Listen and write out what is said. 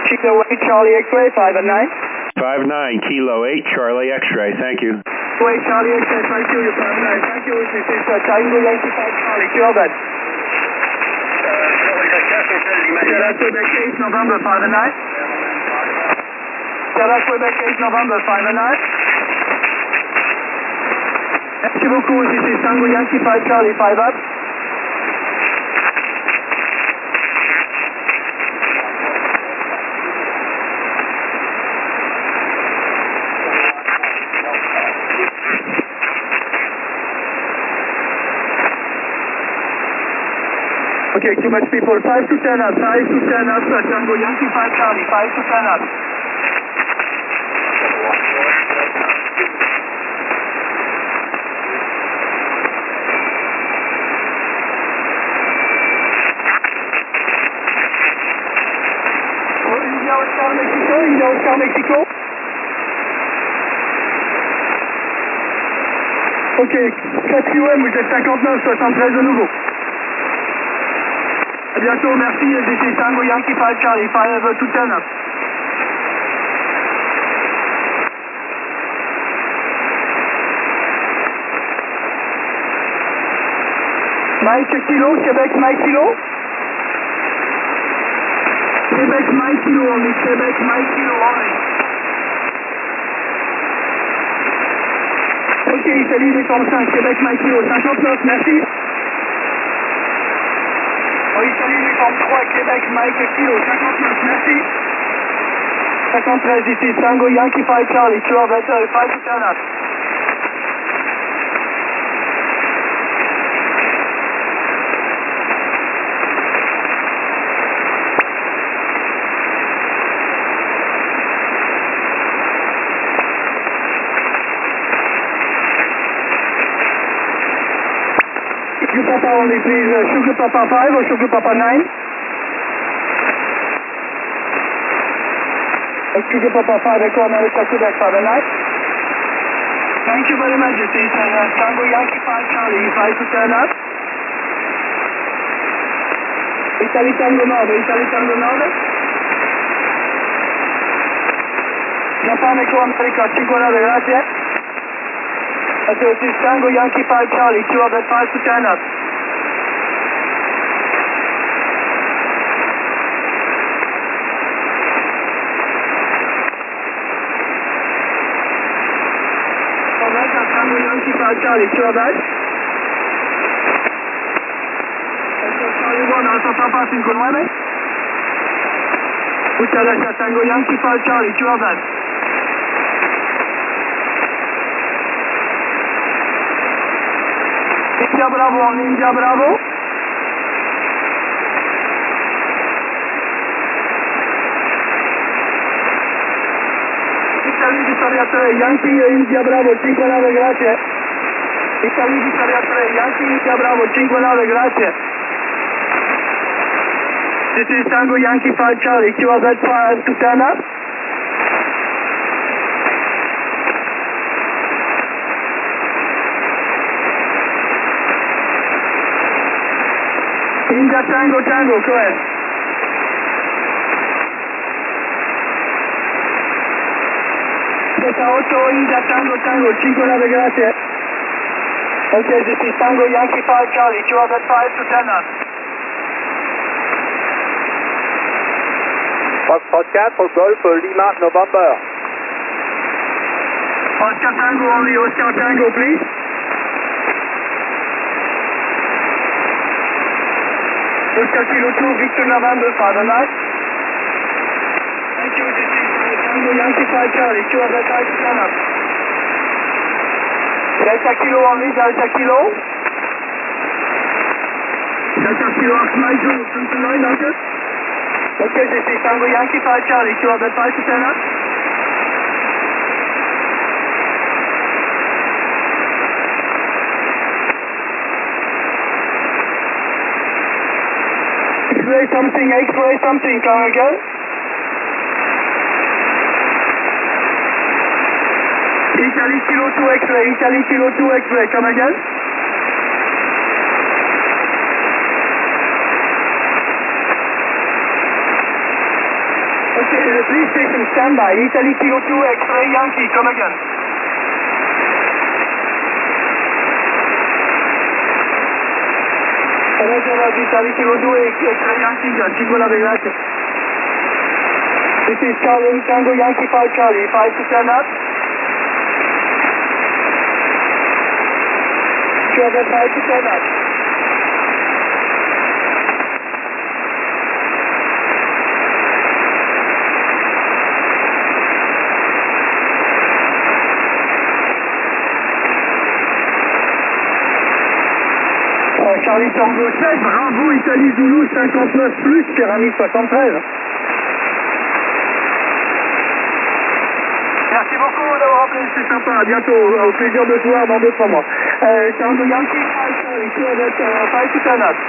Kilo 8 Charlie X-ray, 5 and 9. 5-9, Kilo 8 Charlie X-ray, thank you. 8 Charlie X-ray, thank you, you're 5 and 9. Thank you, this is Tango Yankee 5 Charlie, Quebec. Yeah, that's Quebec 8 November, 5 and 9. Yeah, that's Quebec 8 November, 5 and 9. Merci beaucoup, this is Tango Yankee 5 Charlie, 5 up. Okay, too much people. 5 to 10 up, 5 to 10 up, Tango Yankee 5 Charlie, 5 to 10 up. India Oscar Mexico, India Oscar Mexico. Ok, 4QM, vous êtes 59, 73 de nouveau. À bientôt, merci. This is Tango Yankee 5 Charlie, 5 to 10 up. Mike Kilo, Québec Mike Kilo. Québec Mike Kilo only, Québec Mike Kilo only. Ok, Italie, uniforme 5, Québec Mike Kilo, 59, merci. Italie, uniforme 3, Québec, Mike Kilo, 59, merci. 53, ici, Tango Yankee 5 Charlie, 12 vessel, 5 to 10 up. Sugar Papa only, please. Sugar Papa 5 or Sugar Papa 9? Sugar Papa 5, Echo America, Quebec 5 and 9. Thank you very much. This is Tango Yankee 5 Charlie, 5 to 10 up. Italy Tango 9, Italy Tango 9. Japan Echo America, 59, grazie. This is Tango Yankee 5 Charlie, 2 of 5 to 10 up. Tango Yankee 5 Charlie, 2 of that. Charlie 1, Alpha Papa 59. Muchas gracias, Tango Yankee 5 Charlie, 2 of that. India Bravo on India Bravo. Italy Victoria 3, Yankee India Bravo, 59, grazie. Italy Victoria 3, Yankee India Bravo, 59, grazie. This is Tango Yankee 5 Charlie, QZ 5 to 10 up. India Tango Tango, go ahead. Delta 8, India Tango Tango, 59, grazie. Okay, this is Tango Yankee 5 Charlie, 205 to 10 up. Foxtrot 4, Golf Lima, November. Oscar Tango only, Oscar Tango, please. Oscar Kilo 2, Victor November, 5 and 9. Thank you, this is Tango Yankee 5 Charlie, 205 to 10 up. Delta Kilo only, Delta Kilo. Delta Kilo, Mike Zulu, 29, danke. Okay, this is Tango Yankee 5 Charlie, 205 to 10 up. X-ray something, come again. Italy Kilo 2 X-ray, Italy Kilo 2 X-ray, come again. Okay, the police station standby. Italy Kilo 2 X-ray Yankee, come again. Italy Kilo 2 X-ray Yankee, circolare, grazie. This is Charlie Tango Yankee 5 Charlie, 5 to 10 up. Sugar 5 to 10 up. Charlie Tango 7, Bravo Italie Zulu 59 plus, Pyramide 73. Merci beaucoup d'avoir appelé, c'est sympa, à bientôt, au plaisir de te voir dans 2-3 mois. Tango Yankee 5 Charlie, 5 to 10 up.